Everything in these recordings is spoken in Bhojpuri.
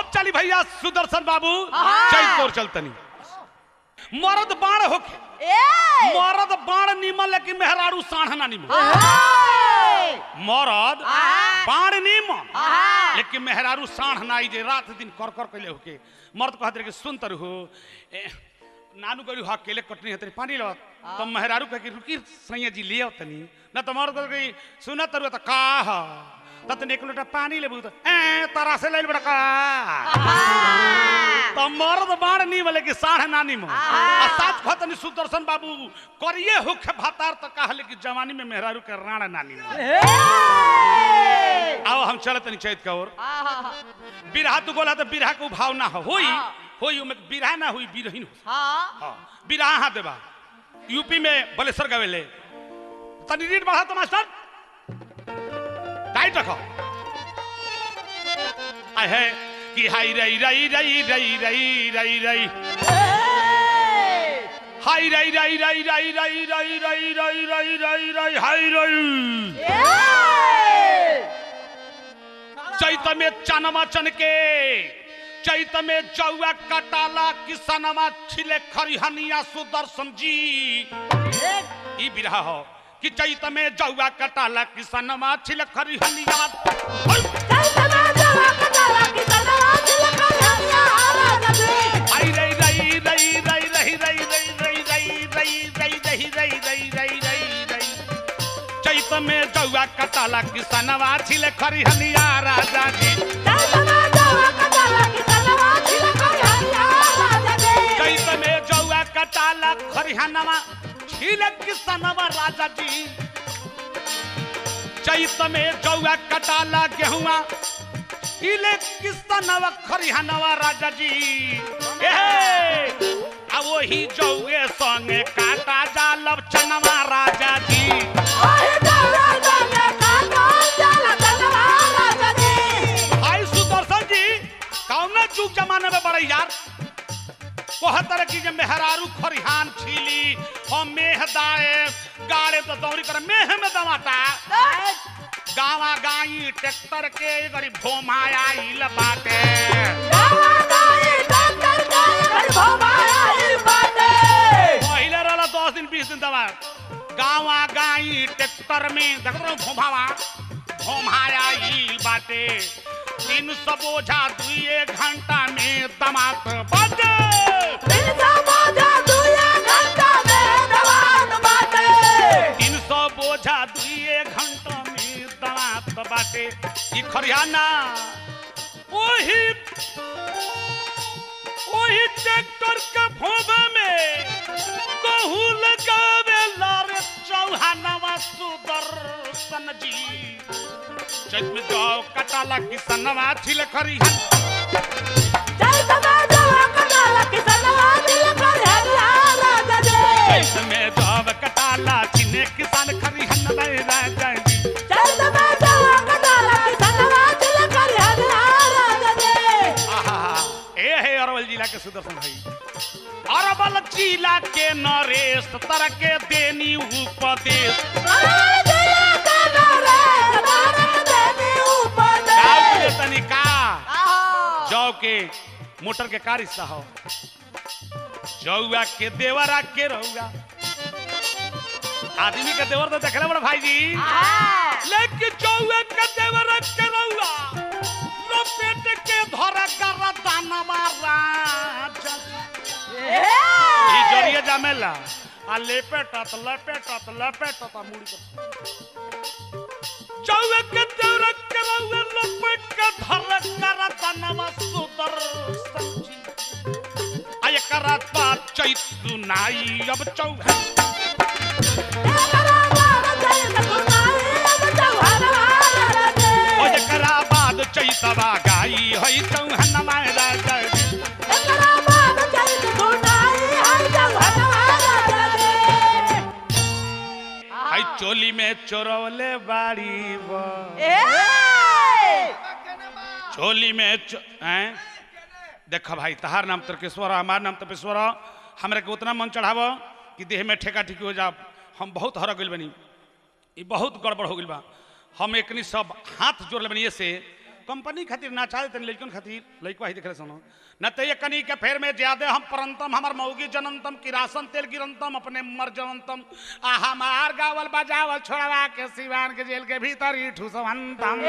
चली भैया सुदर्शन बाबू चैत तोर चलतनी मरद बाण होके मरद बाण निमन लेकिन मेहरारू साढ़ ना निमन मरद बाण निमन लेकिन मेहरारू साढ़ ना जे रात दिन कर कर कइले होके मर्द कहत कि सुन तरु हो नानू गरी हा केले कटनी हतरी पानी लो तो मेहरारू कह कि रुकी सैया जी ले तनी ना तो मर्द कह सुन तरु त का ह ततने एक लोटा पानी लेबू तो तारा से ले बड़ा का तो मर्द बाण नी बोले कि साढ़ नानी मो साथ खतनी सुदर्शन बाबू करिए होखे भातार तो कहले कि जवानी में मेहरारू के राणा नानी मो आओ हम चलत नहीं चैत का और बिरहा तू बोला तो बिरहा को भाव ना होई में बिरहा ना हुई बिरहीन हां बिरहा हां देबा यूपी में बलेसर गवेले तनी रीड बढ़ा तो मास्टर टाइट रखो आए है कि हाय रई रई रई रई रई रई रई हाय रई रई रई रई रई रई रई रई रई रई रई हाय रई चैत में चनमा चनके चैत में जौआ कटाला किसनमा छिले खरिहनिया सुदर्शन जी ई बिरहा हो कि चैत में जौआ कटाला किसनमा छिले खरिहनिया चैत में जौआ कटाला किसनमा छिले खरिहनिया हाय रई रई रई रई रई रई रई रई रई रई रई रई रई रई रई चैत में जौआ कटाला किसनमा छिले खरिहनिया राजा जी चैत में जौआ कटाला किसनमा छिले खरिहनिया राजा जी चैत में जौआ कटाला खरिहनवा छिले किसनमा राजा जी चैत में जौआ कटाला गेहुआ छिले किसनमा खरिहनवा राजा जी आ वही जौए संगे काटा जालब चनवा राजा जी ओही जौए संगे काटा जालब चनवा राजा जी भाई सुदर्शन जी कौन जुग जमाने में बड़े यार कहतर की जे मेहरारू खरिहान छीली हम मेह दाए गाड़े तो दौरी कर मेह में दमाटा गावा गाई ट्रैक्टर के गरी भोमाया इल बाटे गावा गाई ट्रैक्टर के गरी भोमाया इल बाटे पहले रहला 10 दिन 20 दिन दवा गावा गाई ट्रैक्टर में देख रहा भोमावा भोमाया इल बाटे 300 बोझा 2 घंटा में दमात बाटे 300 बोझा 2 घंटा में दमात बाटे 300 बोझा 2 घंटा में दमात बाटे ई खरियाना ओही ट्रैक्टर के भोबा में कहू लगावे लारे चौहानवा सुदर्शन जी चैत में जाओ कटाला किसनवा छिले खरिहन चैत में जाओ कटाला किसनवा छिले खरिहन राजा जी चैत में जाओ कटाला छिले किसन खरिहन राजा जी चैत में जाओ कटाला किसनवा छिले खरिहन राजा जी आहा ए है अरवल जिला के सुदर्शन भाई अरवल जिला के नरेश तर के देनी उपदेश अरवल जिला के नरेश तनिका जाओ के मोटर के कार हिस्सा हो जौआ के देवरा के रहुआ आदमी के देवर तो देखले बड़ा भाई जी लेकिन जौआ के देवरा के रहुआ लपेट के धरा कर दानवा राजा ई जरिया जामेला आ लेपेटत मुड़ी जौआ के देवरा के रहुआ लपेट के धरा कर दानवा सुदर्शन जी आय करत बात चैत सुनाई अब चौहा एकरा बाद चैतवा गाई हई चौहन मारा एकरा बाद चैत सुनाई हई चौहन मारा हई चोली में चोरवले बाड़ी बा चोली में देखा भाई तहार नाम तर्केश्वर हमार नाम तपेश्वर हमरा के उतना मन चढ़ाव कि देह में ठेका ठेकी हो जा हम बहुत हर गइल बनी ई बहुत गड़बड़ हो गइल बा हम एकनी सब हाथ जोड़ ले बनी से कंपनी खातिर ना चाहे तनी लइकन खातिर लइकवा ही देखले सुनो न ते कनी के फेर में ज्यादा हम परंतम हमर मौगी जनंतम किरासन तेल गिरंतम अपने मर जनंतम आ हमार गावल बजावल छोड़वा के सिवान के जेल के भीतर ही ठुसवंतम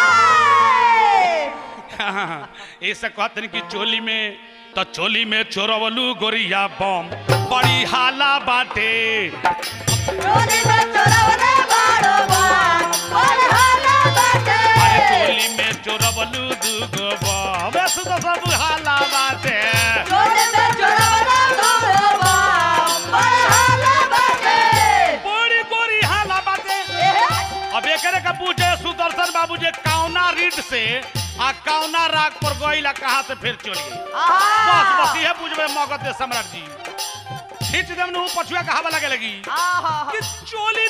ऐसे कहतन कि चोली में चोरवलू गोरिया बम बड़ी हाला बाटे चोली में चोरवले बाड़ो बम बड़ी हाला बाटे अरे चोली में चोरवलू दुगो बम वैसे तो सब हाला बाटे चोली में चोरवले बाड़ो बम बड़ी हाला बाटे बड़ी गोरी हाला बाटे अब एकरे का पूछे सुदर्शन बाबू जे कौना रीड से आ कौना राग पर गइला कहां से फिर चल गई बस ये पूछबे मगध दे सम्राट जी खींच देम नु पछुआ कहावा लगे लगी कि चोली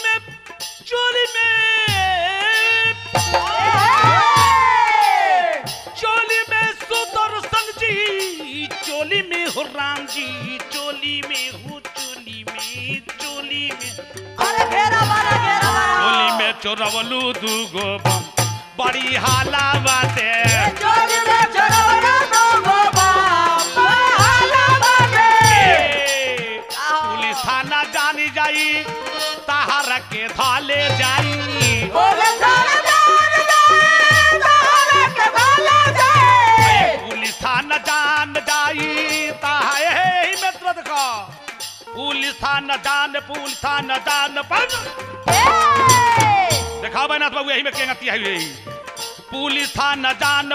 में सुदर्शन जी चोली में हो राम जी चोली में अरे घेरा मारा चोली में चोरवलू दुगो बम बड़ी हाला बाटे चोली में चोरवले दुगो बम बड़ी हाला बाटे पुलिस थाना जानी जाई तहार के धाले जाई पुलिस थाना पुलिस थाना जान जाई ताहे मित्र देखो पुलिस थाना जान पर देखा बैनाथ बाबू यही में केंगती है पुलिस थाना जान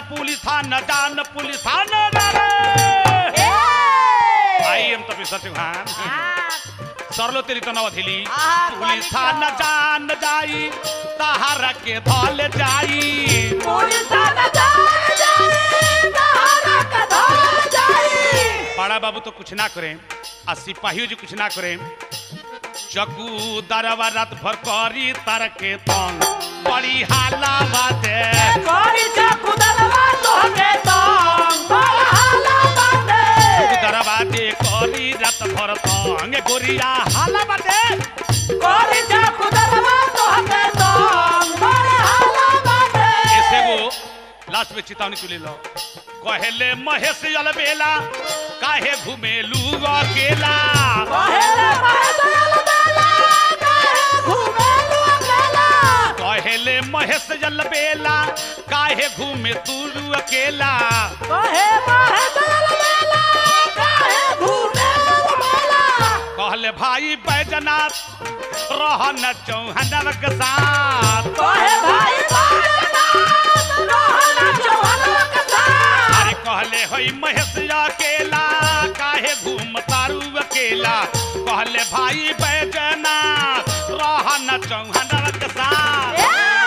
आई हम तो सत्यभान सरलो तेरी तो नवथिली पुलिस थाना जान जाई तहार के धल जाई पुलिस थाना जाई तहार के धल जाई बड़ा बाबू तो कुछ ना करें आ सिपाही जी कुछ ना करें चकू दरवा रात भर करी तर के तंग बड़ी हाला बाटे करी चकू दरवा तो के तंग बड़ी हाला बाटे दरवा दे करी रात भर तंग गोरिया हाला बाटे करी चकू दरवा तो के तंग बड़ी हाला बाटे ऐसे वो लास्ट में चेतावनी तुले लो कहेले महेश अलबेला काहे घुमेलू अकेला कहेले महेश अलबेला काहे घुमेलू अकेला कहेले महेश अलबेला काहे घूमे तू अकेला कहे महेश अलबेला काहे घुमेलू अकेला कहले भाई बैजनाथ रहन चौहान के साथ कहे भाई बैजनाथ रहन चौहान के साथ अरे कहले होई महेश अकेला काहे घूम तारू अकेला कहले भाई बैजनाथ रहन चौहान के साथ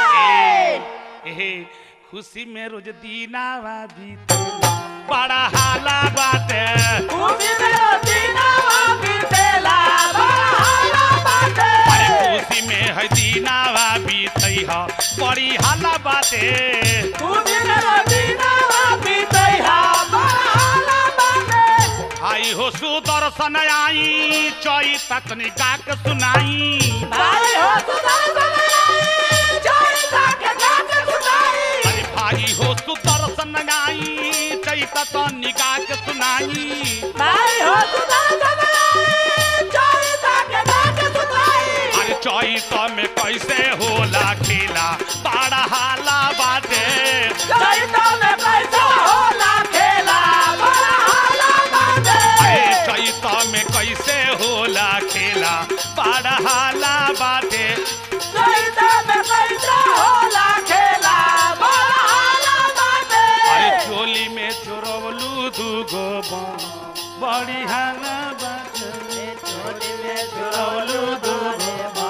खुशी में रोज दीनावा बीते बड़ा हाला बाटे खुशी में रोज दीनावा बीतेला बड़ा हाला बाटे अरे खुशी में है दीनावा बीते ह बड़ी हाला बाटे खुशी में रोज दीनावा बीतेला बड़ा हाला बाटे आई हो सुदर्शन आई चोई तकनी गाक सुनाई भाई हो सुदर्शन आई चोई तकनी गाक सुनाई अरे भाई हो सुदर्शन आई चोई तकनी गाक सुनाई भाई हो सुदर्शन आई चोई तकनी गाक सुनाई अरे चोई तो में कैसे होला खेला बड़ा हाला बाटे चोई तो में कैसे होला खेला बड़ा हाला बाटे अरे चोई तो में कैसे होला खेला बड़ा हाला बाटे चोई तो में कैसे होला खेला बड़ा हाला बाटे अरे चोली में चोरवलू दुगो बम बड़ी हाला बाटे चोली में चोरवलू दुगो